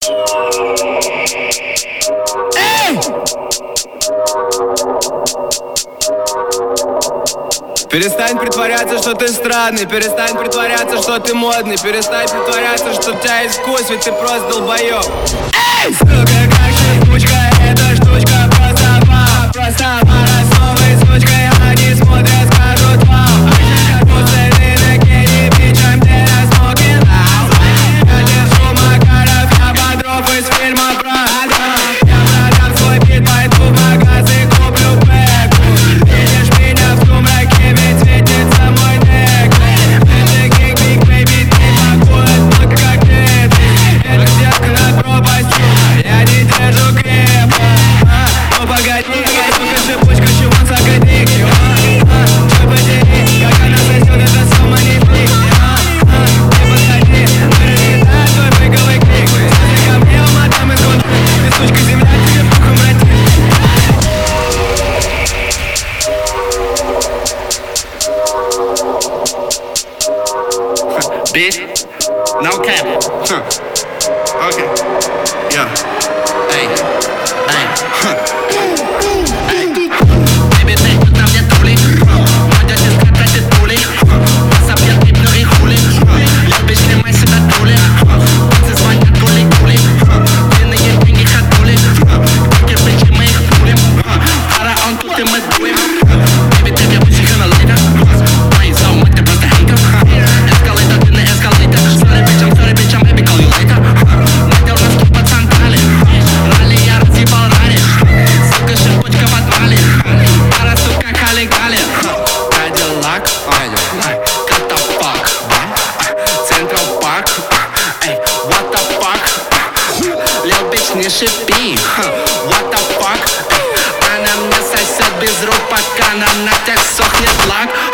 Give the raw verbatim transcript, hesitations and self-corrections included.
Эй! Перестань притворяться, что ты странный. Перестань притворяться, что ты модный. Перестань притворяться, что у тебя есть вкус, ведь ты просто долбоёб. Эй! Сука, как же штучка, эта штучка просто вау. Просто пара с новой сучкой, они смотрят, скажут вау. Как пустыны на Кенни, бичам теряс смокинг аут. Я держу Макаров, я Бодров из фильма про Альфа. Я продам свой бит, пойду в магаз и куплю бэку. Видишь меня в сумраке, ведь светится мой нек. Это King Big Baby, ты пакует вот как нет. Это детка над пропастью, я не держу крепко. Ну погоди, сука, шипучка, чувак, загоди. Что подери, как она сосет, это сама не флик. Не подходи, прилетай твой беговый клик. Смотри ко мне, уматам из года, ты сучка, земля тебе пухом вратит. Bitch, no cap. Huh. Okay. Yeah. Hey. Hey. Huh. Hey. Baby, t'es tout en bien toulé. Moi, de juste que t'as été toulé. Ça vient de pleurer roulé. La bitch, les mains, c'est la toulé. C'est soin de toulé, toulé. T'es né, y'a une guerre à toulé. T'es bitch, les mains, toulé. Para on tout est mal doué. Baby, t'es bien, but you gonna later. Why so much, t'es pas de hater. Escalator, in the escalator. Sorry, bitch, I'm sorry, bitch, I'm baby, call you later. Надел нас тут под Сантали. Ралли, я разъебал ралли. Сука, шипучка в отвале. Пара, сука, хали-гали. Кадиллак, what the fuck? Централ парк. Эй, what the fuck? Лил, bitch, не шипи. What the fuck? Она мне сосет без рук, пока на ногтях сохнет лак.